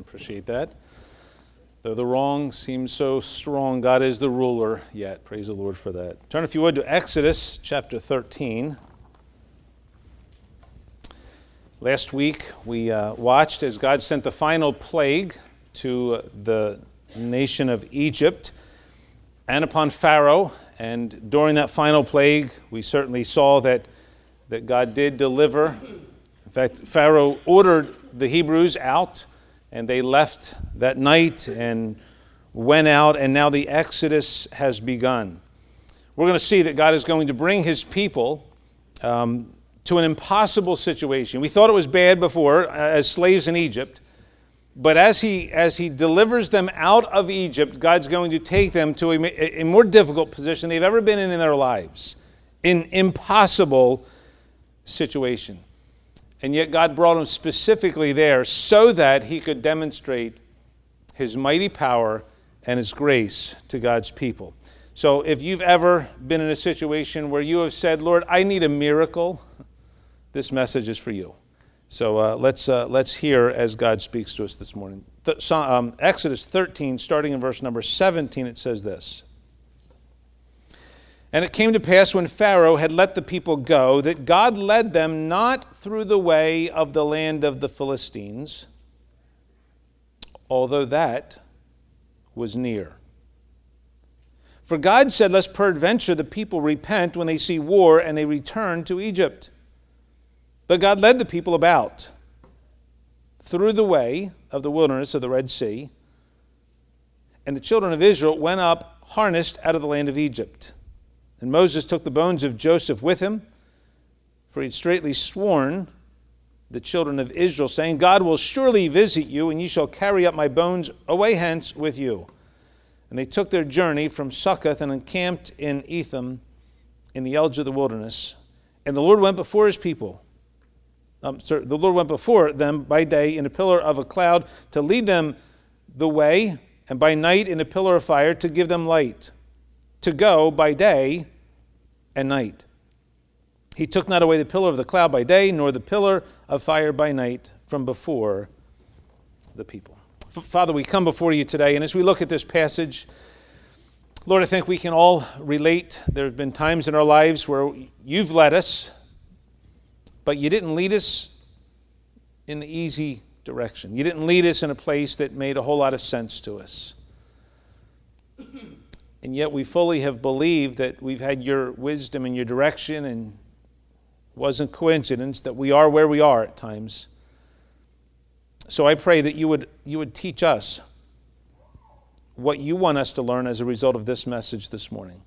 Appreciate that. Though the wrong seems so strong, God is the ruler yet. Praise the Lord for that. Turn, if you would, to Exodus chapter 13. Last week, we watched as God sent the final plague to the nation of Egypt and upon Pharaoh. And during that final plague, we certainly saw that God did deliver. In fact, Pharaoh ordered the Hebrews out, and they left that night and went out, and now the Exodus has begun. We're going to see that God is going to bring his people to an impossible situation. We thought it was bad before as slaves in Egypt, but as he delivers them out of Egypt, God's going to take them to a more difficult position they've ever been in their lives, an impossible situation. And yet God brought them specifically there so that he could demonstrate his mighty power and his grace to God's people. So if you've ever been in a situation where you have said, Lord, I need a miracle, this message is for you. So let's hear as God speaks to us this morning. Exodus 13, starting in verse number 17, it says this. And it came to pass when Pharaoh had let the people go, that God led them not through the way of the land of the Philistines, although that was near. For God said, lest peradventure the people repent when they see war, and they return to Egypt. But God led the people about through the way of the wilderness of the Red Sea, and the children of Israel went up harnessed out of the land of Egypt. And Moses took the bones of Joseph with him, for he had straitly sworn the children of Israel, saying, God will surely visit you, and ye shall carry up my bones away hence with you. And they took their journey from Succoth and encamped in Etham in the edge of the wilderness. And the Lord went before his people. The Lord went before them by day in a pillar of a cloud to lead them the way, and by night in a pillar of fire to give them light, to go by day and night. He took not away the pillar of the cloud by day, nor the pillar of fire by night from before the people. Father, we come before you today, and as we look at this passage, Lord, I think we can all relate. There have been times in our lives where you've led us, but you didn't lead us in the easy direction. You didn't lead us in a place that made a whole lot of sense to us. And yet we fully have believed that we've had your wisdom and your direction, and it wasn't coincidence that we are where we are at times. So I pray that you would teach us what you want us to learn as a result of this message this morning.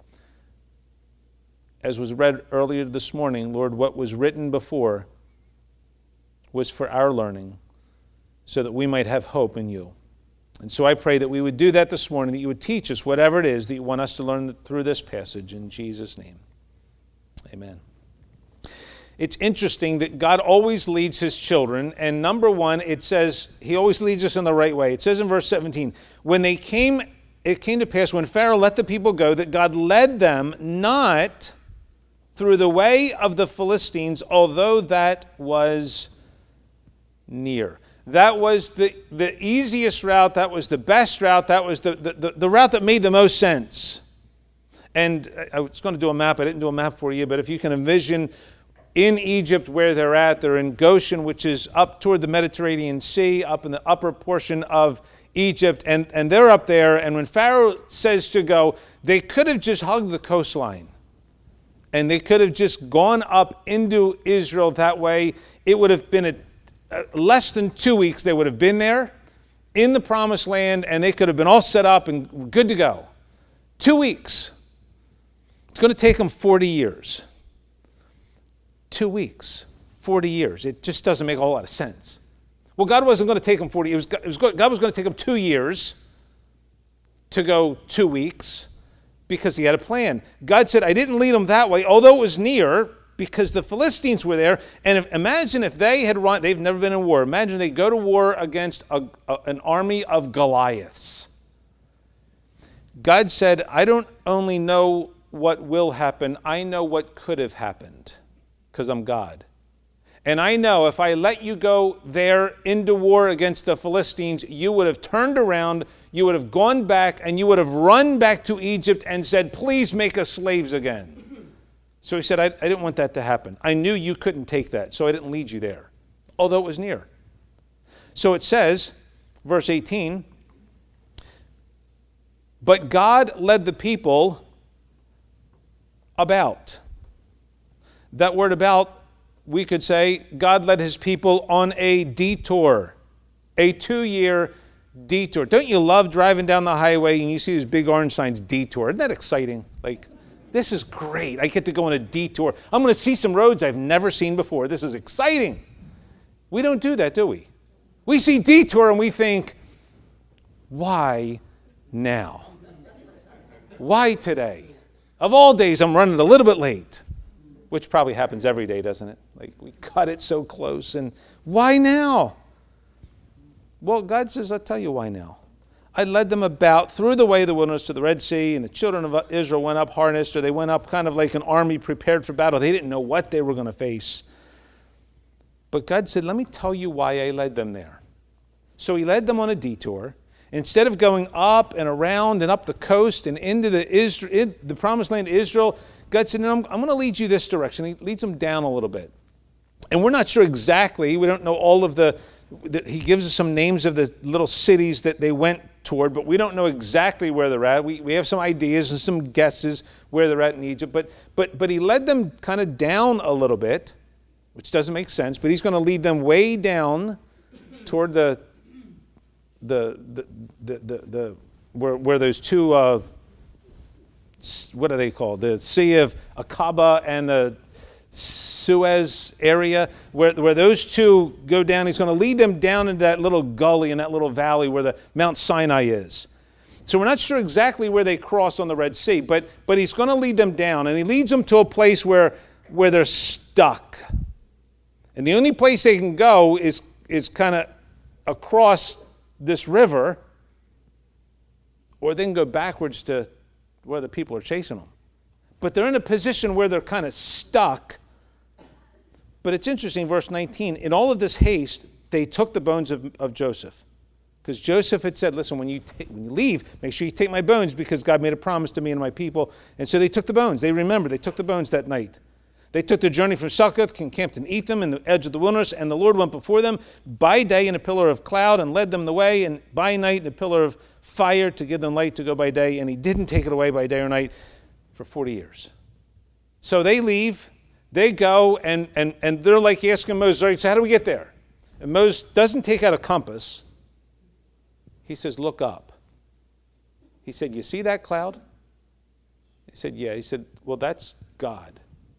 As was read earlier this morning, Lord, what was written before was for our learning, so that we might have hope in you. And so I pray that we would do that this morning, that you would teach us whatever it is that you want us to learn through this passage. In Jesus' name, amen. It's interesting that God always leads his children, and number one, it says he always leads us in the right way. It says in verse 17, it came to pass when Pharaoh let the people go, that God led them not through the way of the Philistines, although that was near. That was the easiest route. That was the best route. That was the route that made the most sense. And I was going to do a map. I didn't do a map for you, but if you can envision in Egypt where they're in Goshen, which is up toward the Mediterranean Sea, up in the upper portion of Egypt, and they're up there. And when Pharaoh says to go, they could have just hugged the coastline, and they could have just gone up into Israel that way. It would have been less than 2 weeks. They would have been there in the promised land, and they could have been all set up and good to go. 2 weeks. It's going to take them 40 years. 2 weeks, 40 years. It just doesn't make a whole lot of sense. Well, God wasn't going to take them 40 years. God was going to take them 2 years to go 2 weeks because he had a plan. God said, I didn't lead them that way, although it was near, because the Philistines were there. And imagine if they had run, they've never been in war. Imagine they go to war against an army of Goliaths. God said, I don't only know what will happen, I know what could have happened, because I'm God. And I know if I let you go there into war against the Philistines, you would have turned around, you would have gone back, and you would have run back to Egypt and said, please make us slaves again. So he said, I didn't want that to happen. I knew you couldn't take that, so I didn't lead you there, although it was near. So it says, verse 18, but God led the people about. That word about, we could say, God led his people on a detour, a 2-year detour. Don't you love driving down the highway and you see these big orange signs, detour? Isn't that exciting? Like, this is great. I get to go on a detour. I'm going to see some roads I've never seen before. This is exciting. We don't do that, do we? We see detour and we think, why now? Why today? Of all days, I'm running a little bit late, which probably happens every day, doesn't it? Like, we cut it so close, and why now? Well, God says, I'll tell you why now. I led them about through the way of the wilderness to the Red Sea, and the children of Israel went up harnessed, or they went up kind of like an army prepared for battle. They didn't know what they were going to face. But God said, let me tell you why I led them there. So he led them on a detour. Instead of going up and around and up the coast and into the promised land of Israel, God said, no, I'm going to lead you this direction. He leads them down a little bit. And we're not sure exactly. We don't know all of he gives us some names of the little cities that they went toward, but we don't know exactly where they're at. We have some ideas and some guesses where they're at in Egypt. But he led them kind of down a little bit, which doesn't make sense, but he's going to lead them way down toward where those two, what are they called? The Sea of Aqaba and the Suez area, where those two go down. He's going to lead them down into that little gully in that little valley where the Mount Sinai is. So we're not sure exactly where they cross on the Red Sea, but he's going to lead them down, and he leads them to a place where they're stuck. And the only place they can go is kind of across this river, or they can go backwards to where the people are chasing them. But they're in a position where they're kind of stuck. But it's interesting, verse 19, in all of this haste, they took the bones of Joseph. Because Joseph had said, listen, when you leave, make sure you take my bones because God made a promise to me and my people. And so they took the bones. They remembered. They took the bones that night. They took their journey from Succoth, encamped in Etham, in the edge of the wilderness, and the Lord went before them by day in a pillar of cloud and led them the way, and by night in a pillar of fire to give them light to go by day, and he didn't take it away by day or night for 40 years. So they leave, they go, and they're like asking Moses, right, so how do we get there? And Moses doesn't take out a compass. He says, look up. He said, you see that cloud? He said, yeah. He said, well, that's God.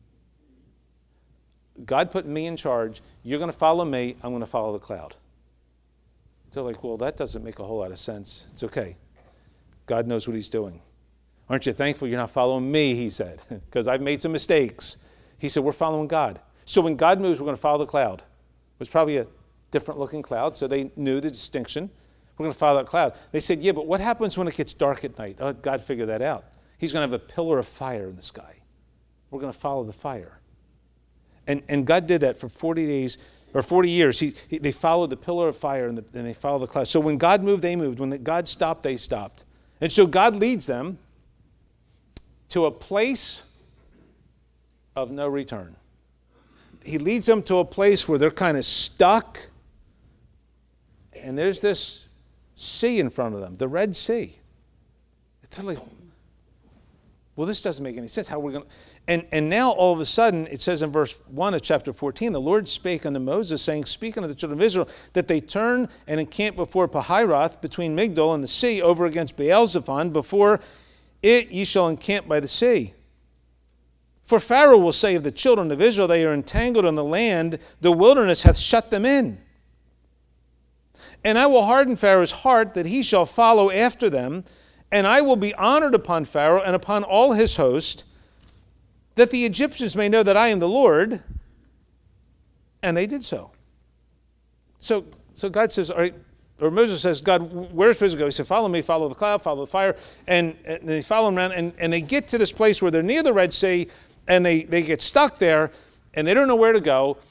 God put me in charge. You're going to follow me. I'm going to follow the cloud. They're like, well, that doesn't make a whole lot of sense. It's okay. God knows what he's doing. Aren't you thankful you're not following me, he said, because I've made some mistakes. He said, we're following God. So when God moves, we're going to follow the cloud. It was probably a different looking cloud, so they knew the distinction. We're going to follow that cloud. They said, yeah, but what happens when it gets dark at night? Oh, God figured that out. He's going to have a pillar of fire in the sky. We're going to follow the fire. And God did that for 40 days or 40 years. They followed the pillar of fire and they followed the cloud. So when God moved, they moved. When God stopped, they stopped. And so God leads them to a place of no return. He leads them to a place where they're kind of stuck. And there's this sea in front of them, the Red Sea. They're like, well, this doesn't make any sense. How are we going to... And now all of a sudden, it says in verse 1 of chapter 14, the Lord spake unto Moses, saying, speak unto the children of Israel, that they turn and encamp before Pihiroth, between Migdol and the sea, over against Baal-zephon. Before it ye shall encamp by the sea. For Pharaoh will say of the children of Israel, they are entangled in the land, the wilderness hath shut them in. And I will harden Pharaoh's heart, that he shall follow after them, and I will be honored upon Pharaoh and upon all his host, that the Egyptians may know that I am the Lord. And they did so. So God says, all right, or Moses says, God, where's supposed to go? He said, follow me, follow the cloud, follow the fire. And they follow him around, and they get to this place where they're near the Red Sea, and they get stuck there, and they don't know where to go.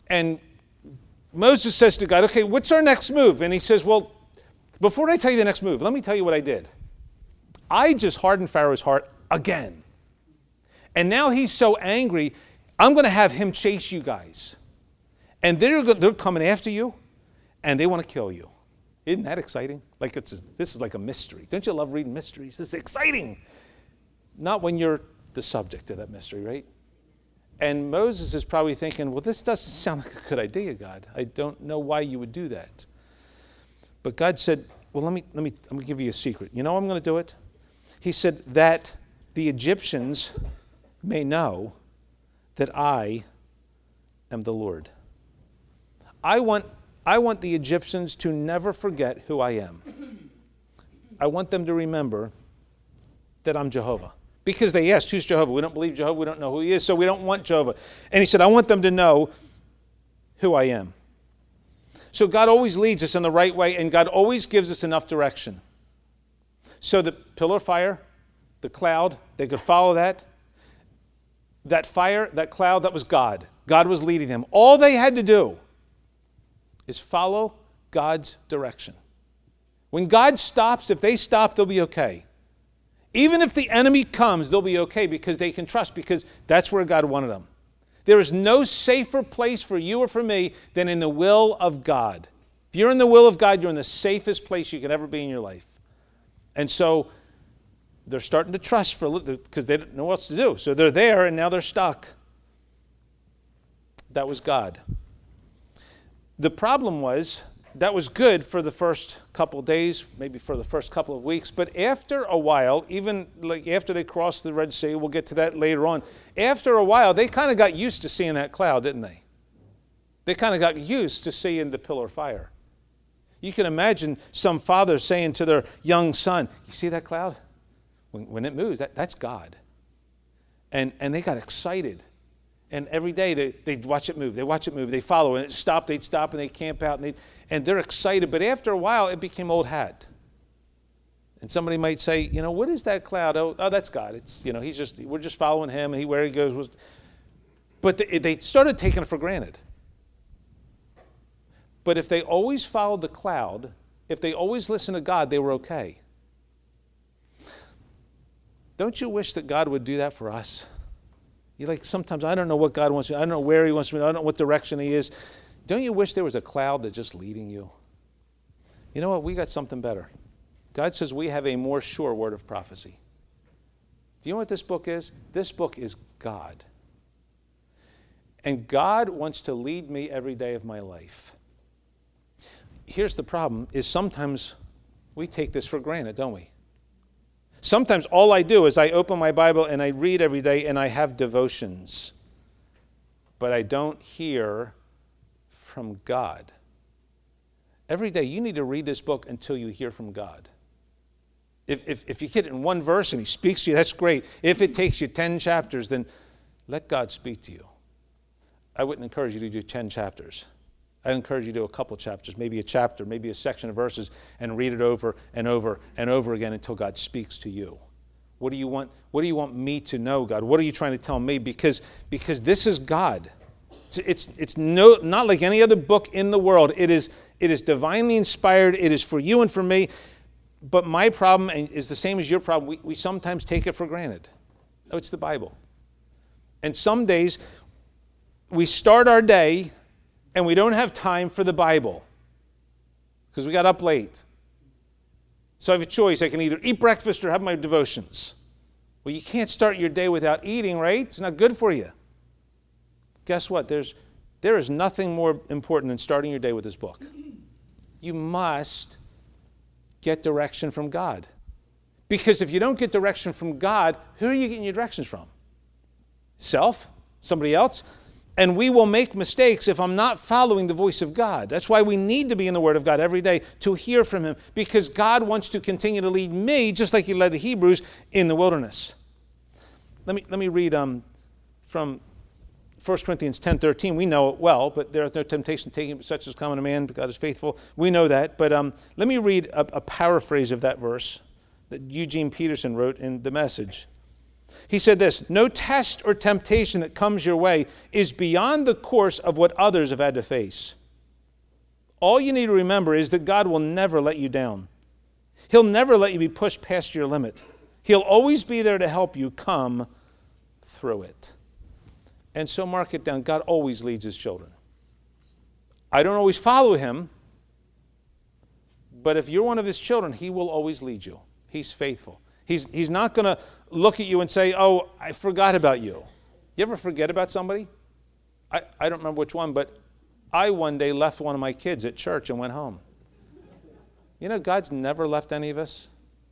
And Moses says to God, okay, what's our next move? And he says, well, before I tell you the next move, let me tell you what I did. I just hardened Pharaoh's heart again. And now he's so angry, I'm going to have him chase you guys. And they're coming after you, and they want to kill you. Isn't that exciting? This is like a mystery. Don't you love reading mysteries? This is exciting. Not when you're the subject of that mystery, right? And Moses is probably thinking, well, this doesn't sound like a good idea, God. I don't know why you would do that. But God said, well, I'm going to give you a secret. You know how I'm going to do it? He said that the Egyptians may know that I am the Lord. I want the Egyptians to never forget who I am. I want them to remember that I'm Jehovah. Because they asked, who's Jehovah? We don't believe Jehovah. We don't know who he is, so we don't want Jehovah. And he said, I want them to know who I am. So God always leads us in the right way, and God always gives us enough direction. So the pillar of fire, the cloud, they could follow that. That fire, that cloud, that was God. God was leading them. All they had to do is follow God's direction. When God stops, if they stop, they'll be okay. Even if the enemy comes, they'll be okay because they can trust, because that's where God wanted them. There is no safer place for you or for me than in the will of God. If you're in the will of God, you're in the safest place you could ever be in your life. And so they're starting to trust for a little because they don't know what else to do. So they're there and now they're stuck. That was God. The problem was that was good for the first couple of days, maybe for the first couple of weeks. But after a while, even like after they crossed the Red Sea, we'll get to that later on. After a while, they kind of got used to seeing that cloud, didn't they? They kind of got used to seeing the pillar of fire. You can imagine some father saying to their young son, you see that cloud? When it moves, that's God. And they got excited. And every day they'd watch it move. They watch it move. They follow. And it stopped. They'd stop and they'd camp out. And they're excited. But after a while, it became old hat. And somebody might say, what is that cloud? Oh, that's God. It's, we're just following him. And where he goes. But they started taking it for granted. But if they always followed the cloud, if they always listened to God, they were okay. Don't you wish that God would do that for us? You're like, sometimes I don't know what God wants me. I don't know where he wants me. I don't know what direction he is. Don't you wish there was a cloud that's just leading you? You know what? We got something better. God says we have a more sure word of prophecy. Do you know what this book is? This book is God. And God wants to lead me every day of my life. Here's the problem, is sometimes we take this for granted, don't we? Sometimes all I do is I open my Bible and I read every day and I have devotions. But I don't hear from God. Every day you need to read this book until you hear from God. If you get it in one verse and he speaks to you, that's great. If it takes you 10 chapters, then let God speak to you. I wouldn't encourage you to do 10 chapters. I'd encourage you to do a couple chapters, maybe a chapter, maybe a section of verses, and read it over and over and over again until God speaks to you. What do you want? What do you want me to know, God? What are you trying to tell me? Because this is God. It's not like any other book in the world. It is divinely inspired. It is for you and for me. But my problem is the same as your problem. We sometimes take it for granted. Oh, it's the Bible. And some days we start our day and we don't have time for the Bible because we got up late. So I have a choice. I can either eat breakfast or have my devotions. Well, you can't start your day without eating, right? It's not good for you. Guess what? There is nothing more important than starting your day with this book. You must get direction from God. Because if you don't get direction from God, who are you getting your directions from? Self? Somebody else? And we will make mistakes if I'm not following the voice of God. That's why we need to be in the Word of God every day to hear from Him. Because God wants to continue to lead me just like He led the Hebrews in the wilderness. Let me read from 1 Corinthians 10:13. We know it well, but there is no temptation taken such as common to man, but God is faithful. We know that. But let me read a paraphrase of that verse that Eugene Peterson wrote in The Message. He said this, no test or temptation that comes your way is beyond the course of what others have had to face. All you need to remember is that God will never let you down. He'll never let you be pushed past your limit. He'll always be there to help you come through it. And so mark it down. God always leads his children. I don't always follow him, but if you're one of his children, he will always lead you. He's faithful. He's not going to look at you and say, oh, I forgot about you. You ever forget about somebody? I don't remember which one, but I one day left one of my kids at church and went home. You know, God's never left any of us.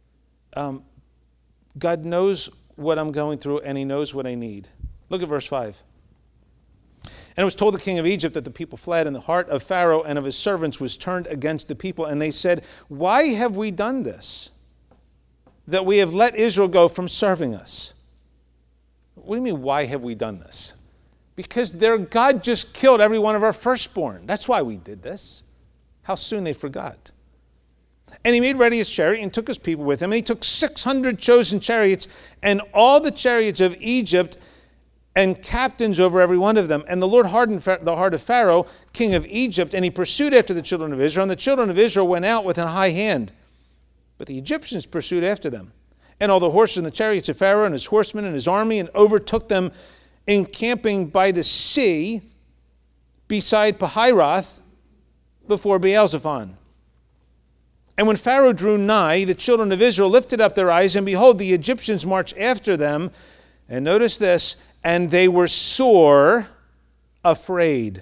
God knows what I'm going through, and he knows what I need. Look at verse 5. And it was told the king of Egypt that the people fled, and the heart of Pharaoh and of his servants was turned against the people. And they said, why have we done this, that we have let Israel go from serving us? What do you mean, why have we done this? Because their God just killed every one of our firstborn. That's why we did this. How soon they forgot. And he made ready his chariot and took his people with him. And he took 600 chosen chariots and all the chariots of Egypt and captains over every one of them. And the Lord hardened the heart of Pharaoh, king of Egypt, and he pursued after the children of Israel. And the children of Israel went out with a high hand. But the Egyptians pursued after them. And all the horses and the chariots of Pharaoh and his horsemen and his army, and overtook them encamping by the sea beside Pihahiroth before Baal-zephon. And when Pharaoh drew nigh, the children of Israel lifted up their eyes, and behold, the Egyptians marched after them. And notice this, and they were sore afraid.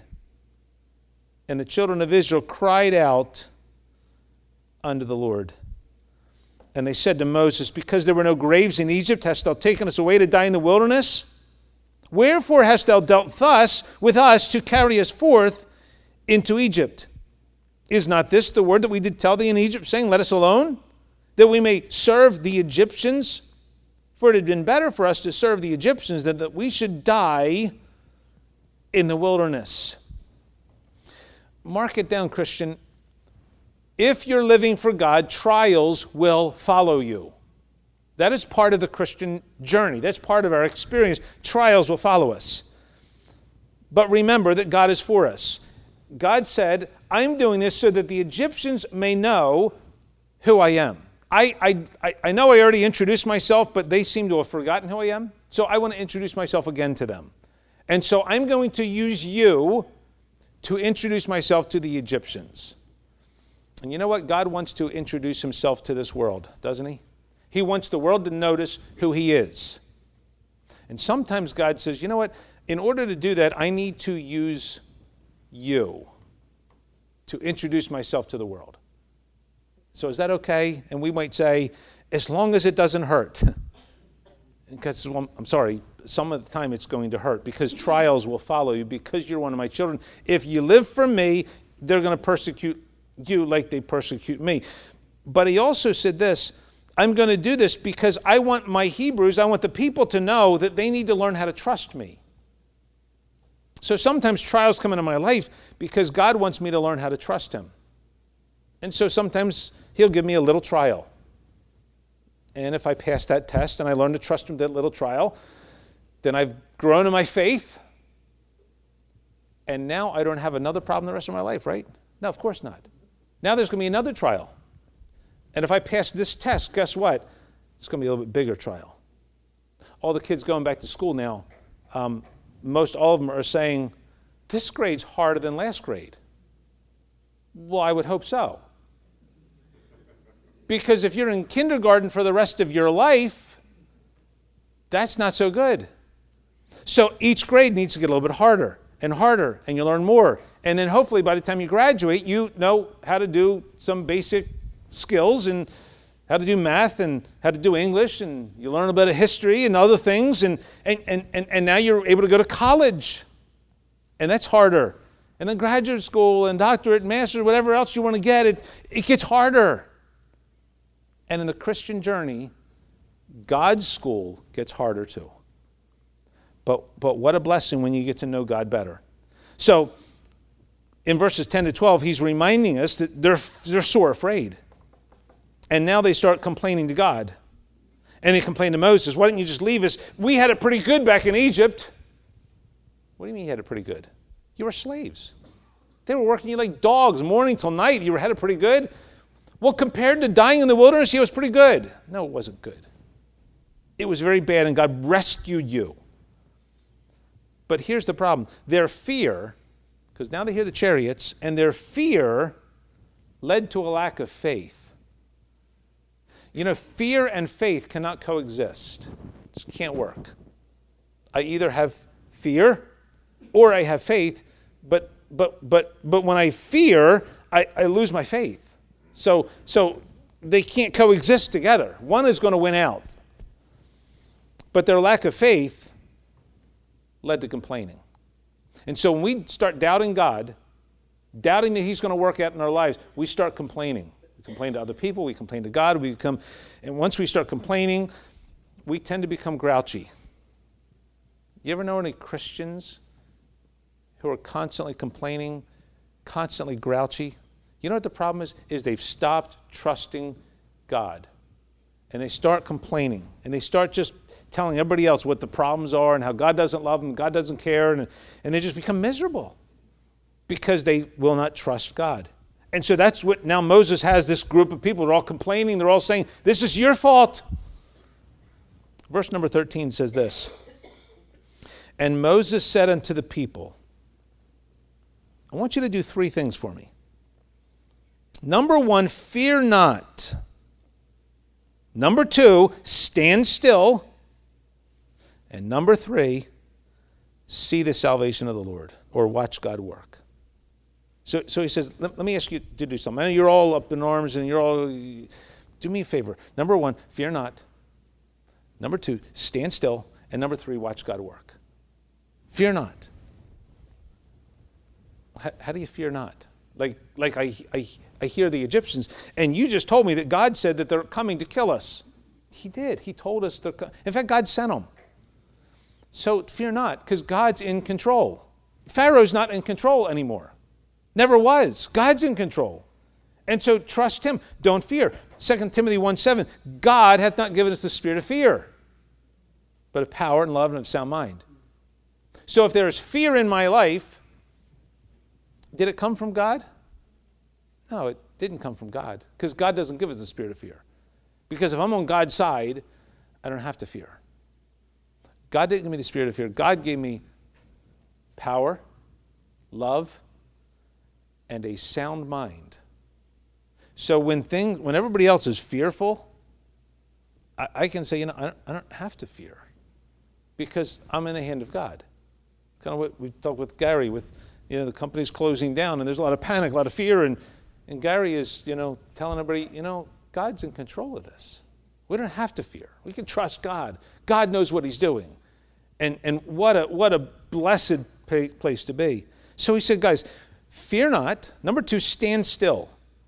And the children of Israel cried out unto the Lord. And they said to Moses, because there were no graves in Egypt, hast thou taken us away to die in the wilderness? Wherefore hast thou dealt thus with us to carry us forth into Egypt? Is not this the word that we did tell thee in Egypt, saying, let us alone, that we may serve the Egyptians? For it had been better for us to serve the Egyptians than that we should die in the wilderness. Mark it down, Christian. If you're living for God, trials will follow you. That is part of the Christian journey. That's part of our experience. Trials will follow us. But remember that God is for us. God said, I'm doing this so that the Egyptians may know who I am. I know I already introduced myself, but they seem to have forgotten who I am. So I want to introduce myself again to them. And so I'm going to use you to introduce myself to the Egyptians. And you know what? God wants to introduce himself to this world, doesn't he? He wants the world to notice who he is. And sometimes God says, you know what? In order to do that, I need to use you to introduce myself to the world. So is that okay? And we might say, as long as it doesn't hurt. Because, well, I'm sorry, some of the time it's going to hurt because trials will follow you because you're one of my children. If you live for me, they're going to persecute you like they persecute me. But he also said this, I'm going to do this because I want my Hebrews, I want the people to know that they need to learn how to trust me. So sometimes trials come into my life because God wants me to learn how to trust him. And so sometimes he'll give me a little trial. And if I pass that test and I learn to trust him that little trial, then I've grown in my faith. And now I don't have another problem the rest of my life, right? No, of course not. Now there's going to be another trial. And if I pass this test, guess what? It's going to be a little bit bigger trial. All the kids going back to school now, most all of them are saying, this grade's harder than last grade. Well, I would hope so. Because if you're in kindergarten for the rest of your life, that's not so good. So each grade needs to get a little bit harder, and you learn more. And then hopefully by the time you graduate, you know how to do some basic skills and how to do math and how to do English, and you learn a bit of history and other things, and now you're able to go to college. And that's harder. And then graduate school and doctorate, master's, whatever else you want to get, it gets harder. And in the Christian journey, God's school gets harder too. But what a blessing when you get to know God better. So in verses 10 to 12, he's reminding us that they're sore afraid. And now they start complaining to God. And they complained to Moses, why didn't you just leave us? We had it pretty good back in Egypt. What do you mean you had it pretty good? You were slaves. They were working you like dogs, morning till night. You had it pretty good. Well, compared to dying in the wilderness, it was pretty good. No, it wasn't good. It was very bad, and God rescued you. But here's the problem. Their fear, because now they hear the chariots, and their fear led to a lack of faith. You know, fear and faith cannot coexist. It just can't work. I either have fear or I have faith, but when I fear, I lose my faith. So they can't coexist together. One is going to win out. But their lack of faith led to complaining. And so when we start doubting God, doubting that he's going to work out in our lives, we start complaining. We complain to other people, we complain to God, and once we start complaining, we tend to become grouchy. You ever know any Christians who are constantly complaining, constantly grouchy? You know what the problem is? Is they've stopped trusting God. And they start complaining. And they start just telling everybody else what the problems are and how God doesn't love them, God doesn't care, and they just become miserable because they will not trust God. And so that's what now Moses has this group of people. They're all complaining. They're all saying, this is your fault. Verse number 13 says this. And Moses said unto the people, I want you to do three things for me. Number one, fear not. Number two, stand still. And number three, see the salvation of the Lord, or watch God work. So he says, let me ask you to do something. I know you're all up in arms and do me a favor. Number one, fear not. Number two, stand still. And number three, watch God work. Fear not. How do you fear not? Like I hear the Egyptians, and you just told me that God said that they're coming to kill us. He did. He told us. In fact, God sent them. So fear not, because God's in control. Pharaoh's not in control anymore. Never was. God's in control. And so trust him. Don't fear. 2 Timothy 1:7, God hath not given us the spirit of fear, but of power and love and of sound mind. So if there is fear in my life, did it come from God? No, it didn't come from God, because God doesn't give us the spirit of fear. Because if I'm on God's side, I don't have to fear. God didn't give me the spirit of fear. God gave me power, love, and a sound mind. So when everybody else is fearful, I can say, I don't have to fear, because I'm in the hand of God. Kind of what we talked with Gary, with the company's closing down, and there's a lot of panic, a lot of fear, and Gary is telling everybody, God's in control of this. We don't have to fear. We can trust God. God knows what he's doing, and what a blessed place to be. So he said, guys, fear not. Number two, stand still.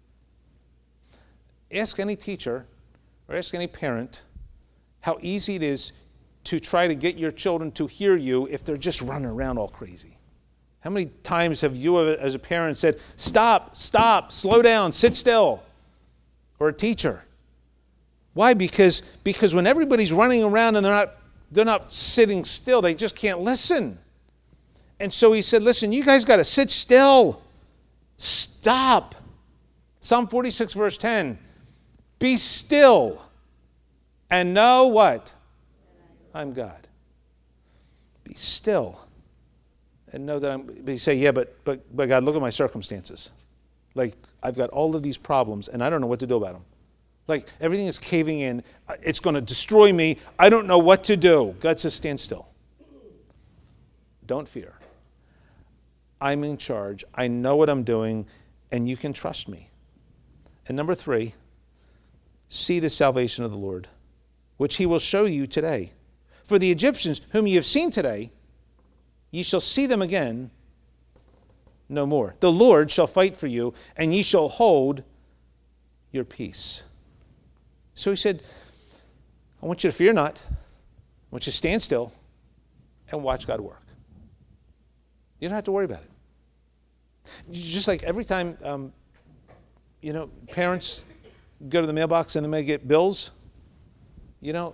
Ask any teacher or ask any parent how easy it is to try to get your children to hear you if they're just running around all crazy. How many times have you as a parent said, stop, slow down, sit still? Or a teacher. Why? Because when everybody's running around and they're not sitting still, they just can't listen. And so he said, listen, you guys got to sit still. Stop. Psalm 46 verse 10. Be still and know what? I'm God. Be still and know that but you say, yeah, but God, look at my circumstances. Like, I've got all of these problems and I don't know what to do about them. Like, everything is caving in. It's going to destroy me. I don't know what to do. God says, stand still. Don't fear. I'm in charge. I know what I'm doing, and you can trust me. And number three, see the salvation of the Lord, which he will show you today. For the Egyptians, whom ye have seen today, ye shall see them again no more. The Lord shall fight for you, and ye shall hold your peace. So he said, I want you to fear not. I want you to stand still and watch God work. You don't have to worry about it. Just like every time, parents go to the mailbox and they may get bills, You know,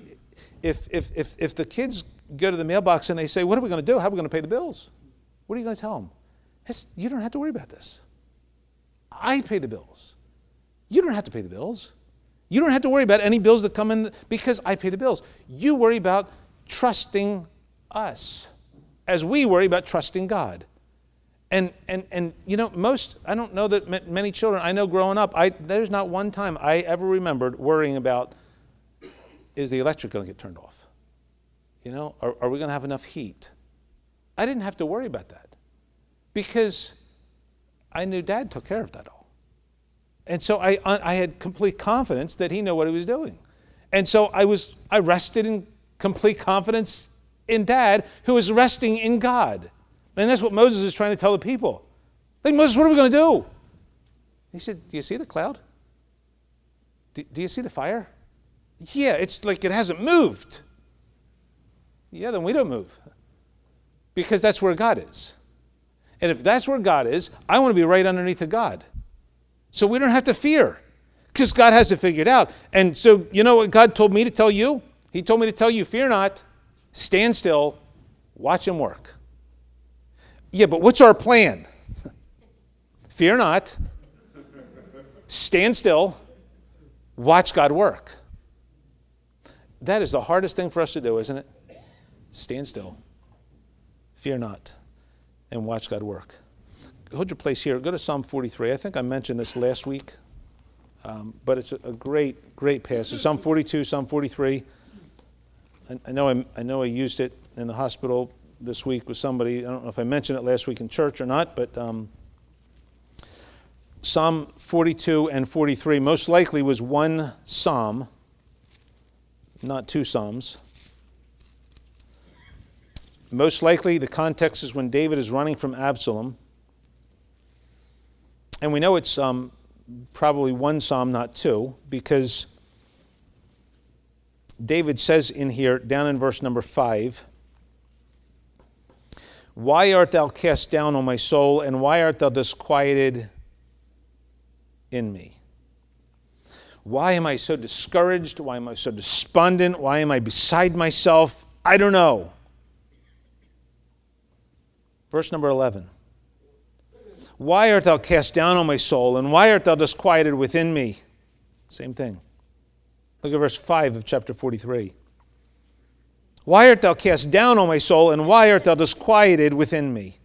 if the kids go to the mailbox and they say, what are we going to do? How are we going to pay the bills? What are you going to tell them? You don't have to worry about this. I pay the bills. You don't have to pay the bills. You don't have to worry about any bills that come in because I pay the bills. You worry about trusting us as we worry about trusting God. And you know, I don't know that many children, I know growing up, there's not one time I ever remembered worrying about, is the electric going to get turned off? You know, are we going to have enough heat? I didn't have to worry about that because I knew Dad took care of that all. And so I had complete confidence that he knew what he was doing. And so I rested in complete confidence in Dad, who was resting in God. And that's what Moses is trying to tell the people. Like, Moses, what are we going to do? He said, do you see the cloud? Do you see the fire? Yeah, it's like it hasn't moved. Yeah, then we don't move. Because that's where God is. And if that's where God is, I want to be right underneath of God. So we don't have to fear, because God has it figured out. And so, you know what God told me to tell you? He told me to tell you, fear not, stand still, watch him work. Yeah, but what's our plan? Fear not, stand still, watch God work. That is the hardest thing for us to do, isn't it? Stand still, fear not, and watch God work. Hold your place here. Go to Psalm 43. I think I mentioned this last week, but it's a great, great passage. Psalm 42, Psalm 43. I know I used it in the hospital this week with somebody. I don't know if I mentioned it last week in church or not, but Psalm 42 and 43 most likely was one psalm, not two psalms. Most likely the context is when David is running from Absalom. And we know it's probably one psalm, not two, because David says in here, down in verse number 5, why art thou cast down, O my soul, and why art thou disquieted in me? Why am I so discouraged? Why am I so despondent? Why am I beside myself? I don't know. Verse number 11. Why art thou cast down, O my soul, and why art thou disquieted within me? Same thing. Look at verse 5 of chapter 43. Why art thou cast down, O my soul, and why art thou disquieted within me?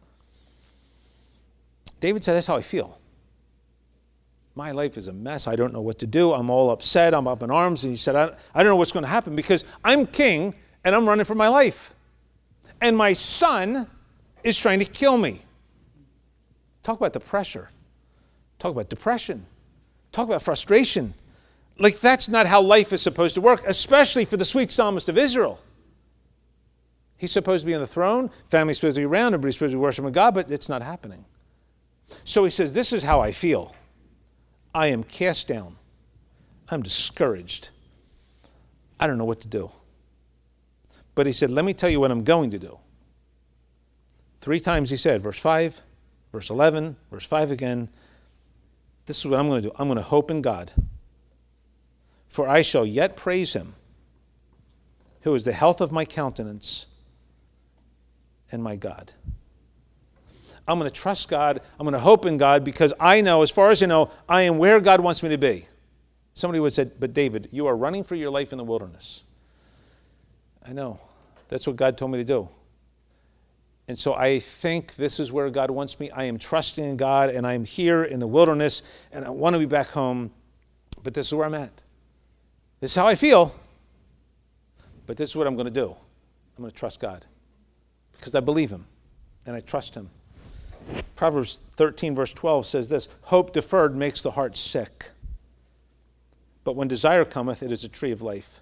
David said, that's how I feel. My life is a mess. I don't know what to do. I'm all upset. I'm up in arms. And he said, I don't know what's going to happen because I'm king and I'm running for my life. And my son is trying to kill me. Talk about the pressure. Talk about depression. Talk about frustration. Like, that's not how life is supposed to work, especially for the sweet psalmist of Israel. He's supposed to be on the throne, family's supposed to be around, everybody's supposed to be worshiping God, but it's not happening. So he says, this is how I feel. I am cast down. I'm discouraged. I don't know what to do. But he said, let me tell you what I'm going to do. 3 times he said, verse 5, verse 11, verse 5 again, this is what I'm going to do. I'm going to hope in God. For I shall yet praise him, who is the health of my countenance and my God. I'm going to trust God. I'm going to hope in God because I know, as far as I know, I am where God wants me to be. Somebody would say, but David, you are running for your life in the wilderness. I know. That's what God told me to do. And so I think this is where God wants me. I am trusting in God, and I am here in the wilderness, and I want to be back home, but this is where I'm at. This is how I feel, but this is what I'm going to do. I'm going to trust God because I believe him, and I trust him. Proverbs 13, verse 12 says this, hope deferred makes the heart sick, but when desire cometh, it is a tree of life.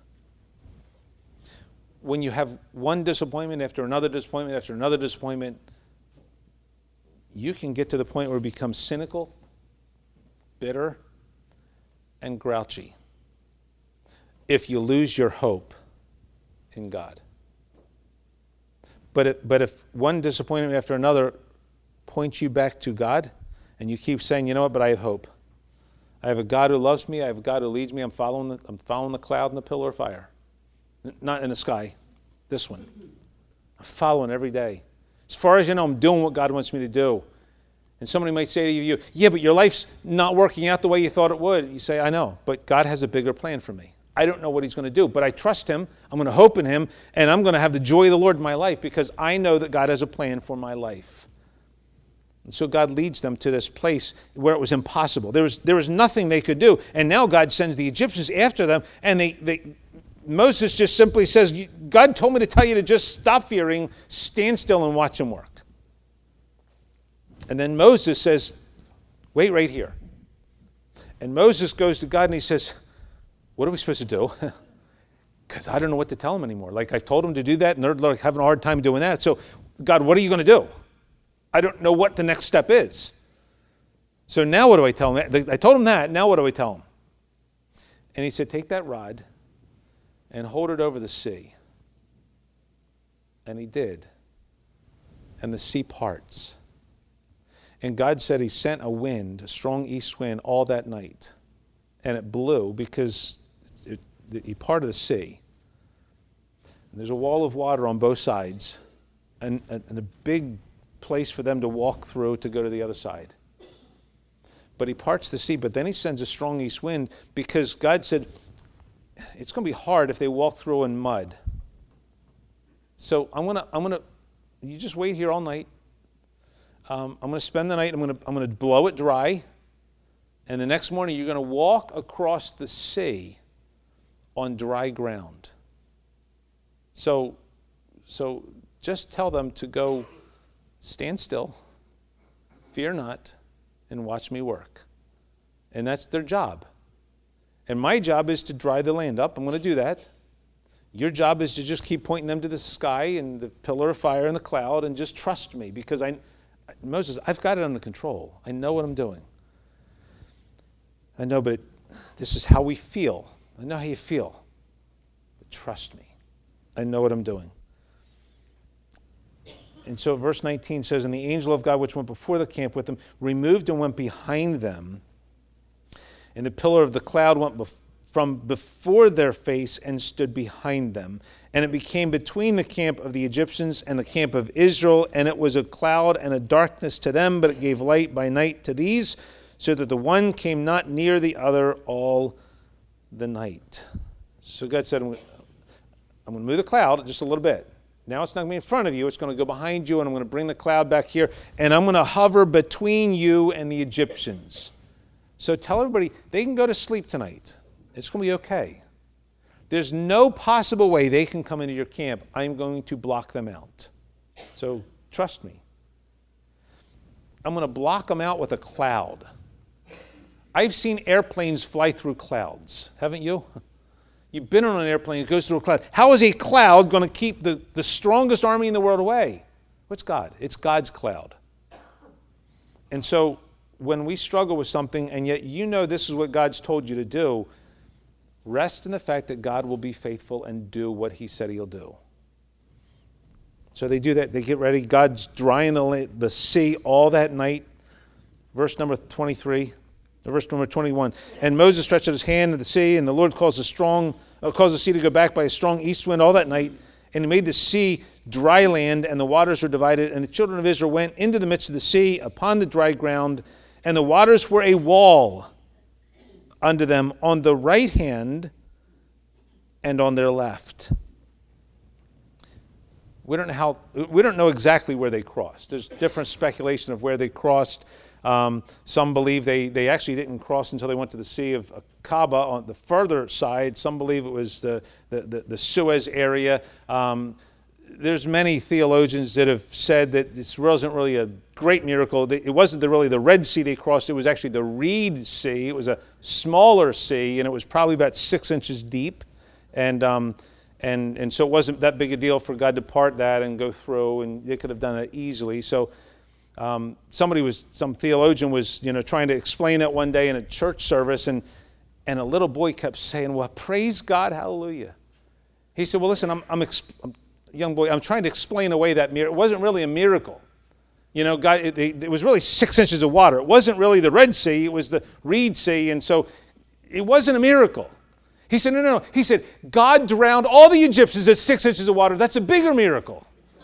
When you have one disappointment after another disappointment after another disappointment, you can get to the point where it becomes cynical, bitter, and grouchy if you lose your hope in God. But if one disappointment after another points you back to God, and you keep saying, you know what, but I have hope. I have a God who loves me. I have a God who leads me. I'm following the cloud and the pillar of fire. Not in the sky, this one. I'm following every day. As far as you know, I'm doing what God wants me to do. And somebody might say to you, yeah, but your life's not working out the way you thought it would. You say, I know, but God has a bigger plan for me. I don't know what he's going to do, but I trust him. I'm going to hope in him, and I'm going to have the joy of the Lord in my life because I know that God has a plan for my life. And so God leads them to this place where it was impossible. There was nothing they could do. And now God sends the Egyptians after them, and Moses just simply says, God told me to tell you to just stop fearing, stand still, and watch him work. And then Moses says, wait right here. And Moses goes to God and he says, what are we supposed to do? Because I don't know what to tell them anymore. Like, I've told them to do that, and they're like having a hard time doing that. So, God, what are you going to do? I don't know what the next step is. So now what do I tell them? I told him that. Now what do I tell him? And he said, take that rod and hold it over the sea. And he did. And the sea parts. And God said he sent a wind, a strong east wind, all that night. And it blew because he parted the sea. And there's a wall of water on both sides and a big place for them to walk through to go to the other side. But he parts the sea, but then he sends a strong east wind because God said, it's going to be hard if they walk through in mud. So I'm gonna you just wait here all night. I'm going to spend the night. I'm going to blow it dry, and the next morning you're going to walk across the sea on dry ground. So just tell them to go stand still, fear not, and watch me work. And that's their job. And my job is to dry the land up. I'm going to do that. Your job is to just keep pointing them to the sky and the pillar of fire and the cloud and just trust me because Moses, I've got it under control. I know what I'm doing. I know, but this is how we feel. I know how you feel. But trust me. I know what I'm doing. And so verse 19 says, and the angel of God which went before the camp with them removed and went behind them. And the pillar of the cloud went from before their face and stood behind them. And it became between the camp of the Egyptians and the camp of Israel, and it was a cloud and a darkness to them, but it gave light by night to these, so that the one came not near the other all the night. So God said, I'm going to move the cloud just a little bit. Now it's not going to be in front of you, it's going to go behind you, and I'm going to bring the cloud back here, and I'm going to hover between you and the Egyptians. So tell everybody, they can go to sleep tonight. It's going to be okay. There's no possible way they can come into your camp. I'm going to block them out. So trust me. I'm going to block them out with a cloud. I've seen airplanes fly through clouds, haven't you? You've been on an airplane that goes through a cloud. How is a cloud going to keep the strongest army in the world away? What's God? It's God's cloud. And so when we struggle with something and yet you know this is what God's told you to do, rest in the fact that God will be faithful and do what he said he'll do. So they do that. They get ready. God's drying the sea all that night. Verse number 23. Verse number 21. And Moses stretched out his hand to the sea, and the Lord caused the sea to go back by a strong east wind all that night. And he made the sea dry land, and the waters were divided. And the children of Israel went into the midst of the sea upon the dry ground, and the waters were a wall unto them on the right hand and on their left. We don't know exactly where they crossed. There's different speculation of where they crossed. Some believe they actually didn't cross until they went to the Sea of Aqaba on the further side. Some believe it was the Suez area. There's many theologians that have said that this wasn't really a great miracle. It wasn't really the Red Sea they crossed. It was actually the Reed Sea. It was a smaller sea, and it was probably about 6 inches deep. And so it wasn't that big a deal for God to part that and go through, and they could have done that easily. So some theologian was, trying to explain that one day in a church service, and a little boy kept saying, "Well, praise God, hallelujah." He said, "Well, listen, I'm young boy, I'm trying to explain away that miracle. It wasn't really a miracle. God, it was really 6 inches of water. It wasn't really the Red Sea. It was the Reed Sea. And so it wasn't a miracle. He said, no. He said, God drowned all the Egyptians at 6 inches of water. That's a bigger miracle.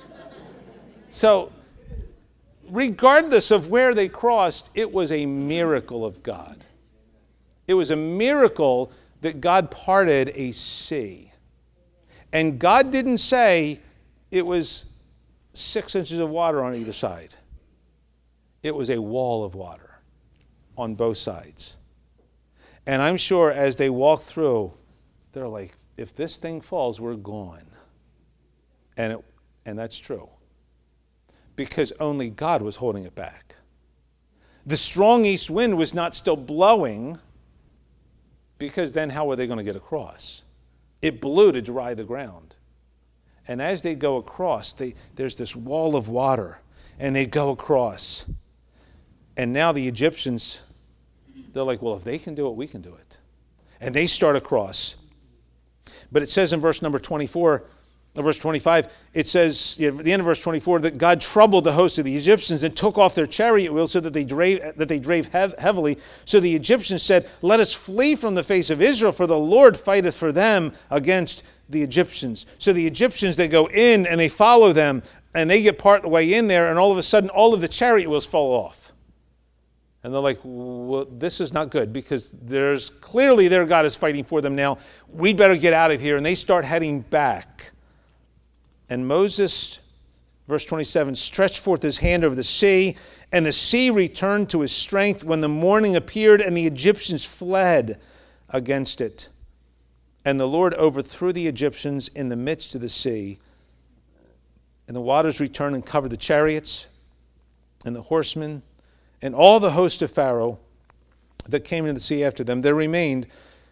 So regardless of where they crossed, it was a miracle of God. It was a miracle that God parted a sea. And God didn't say it was 6 inches of water on either side. It was a wall of water on both sides. And I'm sure as they walked through, they're like, if this thing falls, we're gone. And that's true. Because only God was holding it back. The strong east wind was not still blowing, because then how were they going to get across? It blew to dry the ground. And as they go across, there's this wall of water, and they go across. And now the Egyptians, they're like, well, if they can do it, we can do it. And they start across. But it says in verse number 24, verse 25, it says, at the end of verse 24, that God troubled the host of the Egyptians and took off their chariot wheels so that they drave heavily. So the Egyptians said, let us flee from the face of Israel, for the Lord fighteth for them against the Egyptians. So the Egyptians, they go in and they follow them, and they get part of the way in there, and all of a sudden, all of the chariot wheels fall off. And they're like, well, this is not good, because there's clearly their God is fighting for them now. We'd better get out of here. And they start heading back. And Moses, verse 27, stretched forth his hand over the sea, and the sea returned to his strength when the morning appeared, and the Egyptians fled against it. And the Lord overthrew the Egyptians in the midst of the sea. And the waters returned and covered the chariots and the horsemen and all the host of Pharaoh that came into the sea after them. There remained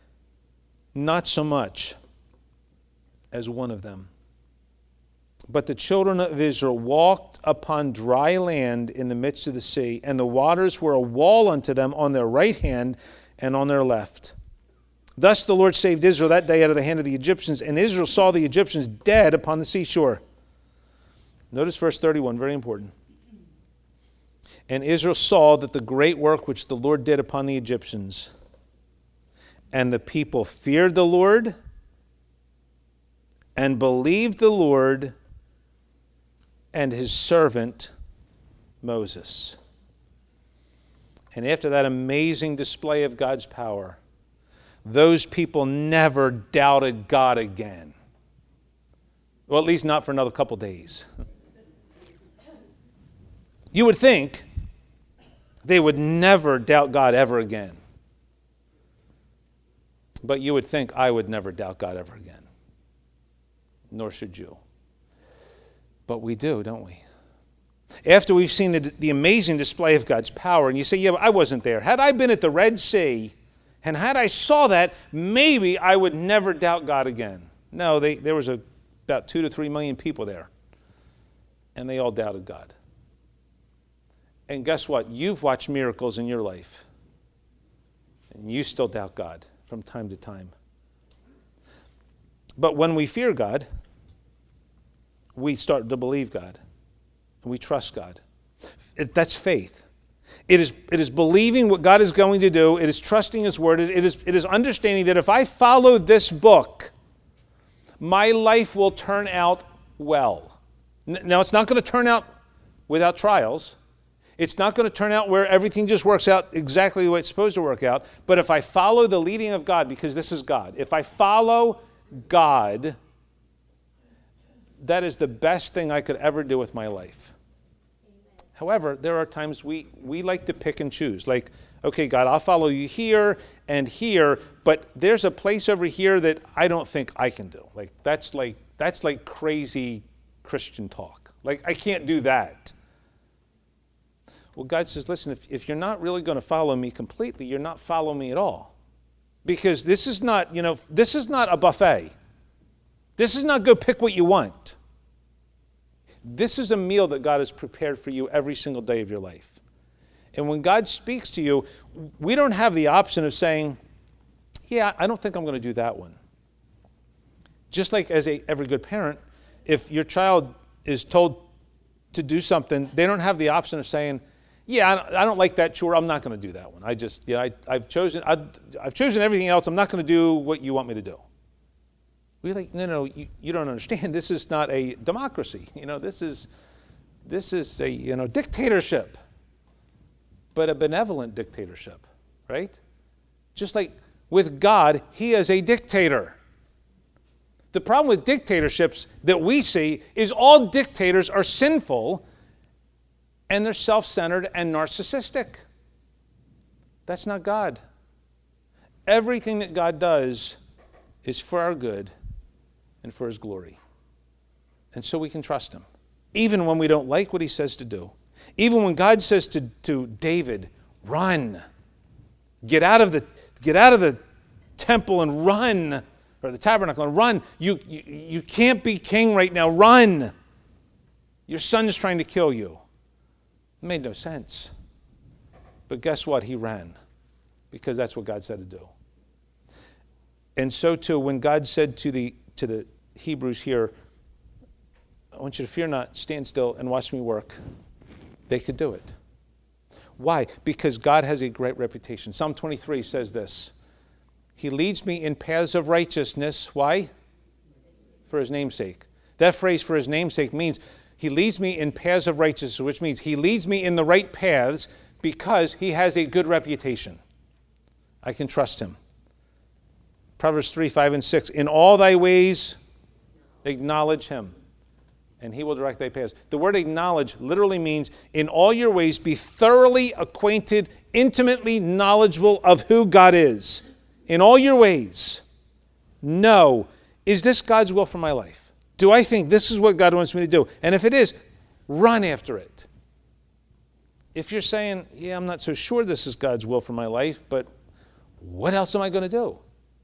not so much as one of them. But the children of Israel walked upon dry land in the midst of the sea, and the waters were a wall unto them on their right hand and on their left. Thus the Lord saved Israel that day out of the hand of the Egyptians, and Israel saw the Egyptians dead upon the seashore. Notice verse 31, very important. And Israel saw that the great work which the Lord did upon the Egyptians, and the people feared the Lord and believed the Lord and his servant Moses. And after that amazing display of God's power, those people never doubted God again. Well, at least not for another couple days. You would think they would never doubt God ever again. But you would think I would never doubt God ever again. Nor should you. But we do, don't we? After we've seen the amazing display of God's power, and you say, yeah, but I wasn't there. Had I been at the Red Sea, and had I saw that, maybe I would never doubt God again. No, there was about 2 to 3 million people there. And they all doubted God. And guess what? You've watched miracles in your life. And you still doubt God from time to time. But when we fear God, we start to believe God. And we trust God. That's faith. It is believing what God is going to do. It is trusting his word. It is understanding that if I follow this book, my life will turn out well. Now, it's not going to turn out without trials. It's not going to turn out where everything just works out exactly the way it's supposed to work out. But if I follow the leading of God, because this is God, if I follow God, that is the best thing I could ever do with my life. However, there are times we like to pick and choose. Like, okay, God, I'll follow you here and here, but there's a place over here that I don't think I can do. That's like crazy Christian talk. Like, I can't do that. Well, God says, listen, if you're not really going to follow me completely, you're not following me at all. Because this is not a buffet. This is not go pick what you want. This is a meal that God has prepared for you every single day of your life. And when God speaks to you, we don't have the option of saying, yeah, I don't think I'm going to do that one. Just like as every good parent, if your child is told to do something, they don't have the option of saying, yeah, I don't like that chore. I'm not going to do that one. I've chosen everything else. I'm not going to do what you want me to do. We're like, no, you don't understand. This is not a democracy. This is a dictatorship, but a benevolent dictatorship, right? Just like with God, He is a dictator. The problem with dictatorships that we see is all dictators are sinful and they're self-centered and narcissistic. That's not God. Everything that God does is for our good and for His glory. And so we can trust Him. Even when we don't like what He says to do. Even when God says to David, run. Get out of the temple and run. Or the tabernacle and run. You can't be king right now. Run. Your son is trying to kill you. It made no sense. But guess what? He ran. Because that's what God said to do. And so too, when God said to the Hebrews here, I want you to fear not, stand still and watch me work. They could do it. Why? Because God has a great reputation. Psalm 23 says this. He leads me in paths of righteousness. Why? For His name's sake. That phrase, for His name's sake, means He leads me in paths of righteousness, which means He leads me in the right paths because He has a good reputation. I can trust Him. Proverbs 3, 5, and 6. In all thy ways, acknowledge Him, and He will direct thy paths. The word acknowledge literally means in all your ways be thoroughly acquainted, intimately knowledgeable of who God is. In all your ways, know, is this God's will for my life? Do I think this is what God wants me to do? And if it is, run after it. If you're saying, yeah, I'm not so sure this is God's will for my life, but what else am I going to do?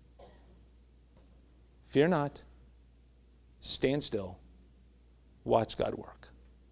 Fear not. Stand still. Watch God work.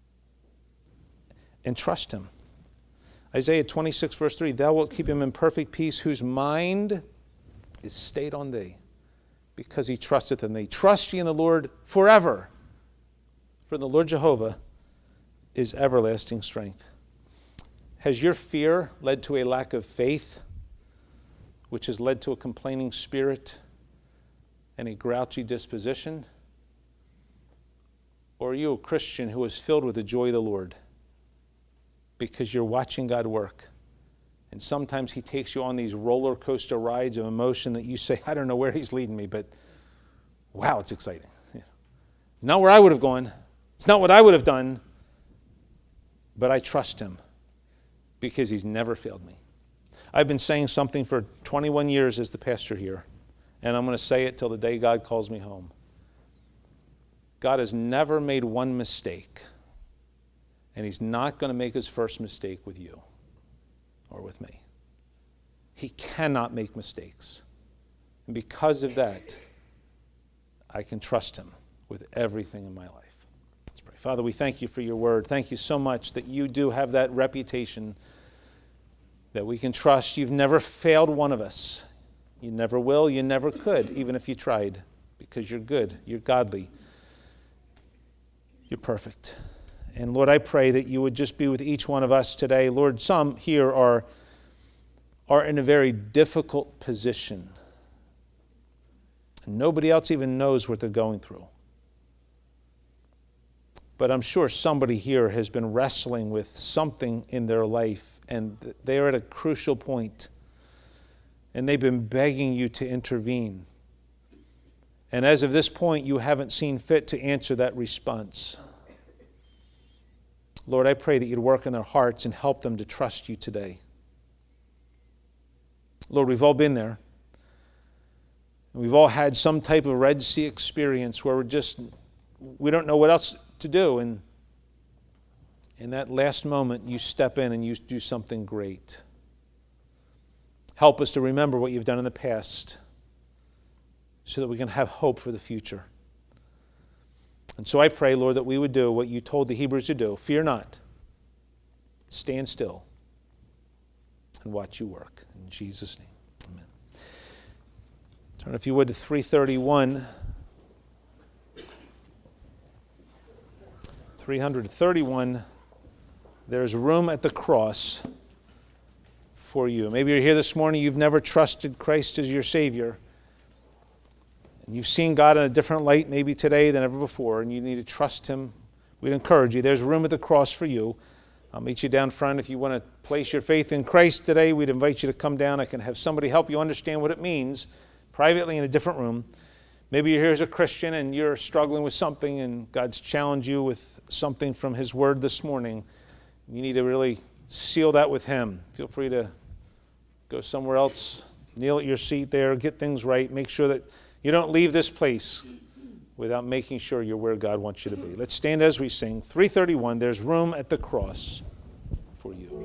And trust Him. Isaiah 26, verse 3, thou wilt keep him in perfect peace whose mind is stayed on thee, because he trusteth in thee. Trust ye in the Lord forever, for the Lord Jehovah is everlasting strength. Has your fear led to a lack of faith, which has led to a complaining spirit and a grouchy disposition? Or are you a Christian who is filled with the joy of the Lord because you're watching God work? And sometimes He takes you on these roller coaster rides of emotion that you say, I don't know where He's leading me, but wow, it's exciting. It's not where I would have gone. It's not what I would have done. But I trust Him because He's never failed me. I've been saying something for 21 years as the pastor here, and I'm going to say it till the day God calls me home. God has never made one mistake, and He's not going to make His first mistake with you or with me. He cannot make mistakes. And because of that, I can trust Him with everything in my life. Let's pray. Father, we thank You for Your word. Thank You so much that You do have that reputation that we can trust. You've never failed one of us. You never will. You never could, even if you tried, because You're good. You're godly. You're perfect. And Lord, I pray that You would just be with each one of us today. Lord, some here are in a very difficult position. Nobody else even knows what they're going through. But I'm sure somebody here has been wrestling with something in their life, and they are at a crucial point, and they've been begging You to intervene. And as of this point, You haven't seen fit to answer that response. Lord, I pray that You'd work in their hearts and help them to trust You today. Lord, we've all been there. We've all had some type of Red Sea experience where we don't know what else to do. And in that last moment, You step in and You do something great. Help us to remember what You've done in the past so that we can have hope for the future. And so I pray, Lord, that we would do what You told the Hebrews to do. Fear not. Stand still and watch You work. In Jesus' name, amen. Turn, if you would, to 331. 331, there's room at the cross for you. Maybe you're here this morning, you've never trusted Christ as your Savior. And you've seen God in a different light maybe today than ever before, and you need to trust Him. We'd encourage you. There's room at the cross for you. I'll meet you down front. If you want to place your faith in Christ today, we'd invite you to come down. I can have somebody help you understand what it means privately in a different room. Maybe you're here as a Christian and you're struggling with something and God's challenged you with something from His Word this morning. You need to really seal that with Him. Feel free to go somewhere else, kneel at your seat there, get things right, make sure that you don't leave this place without making sure you're where God wants you to be. Let's stand as we sing. 331, there's room at the cross for you.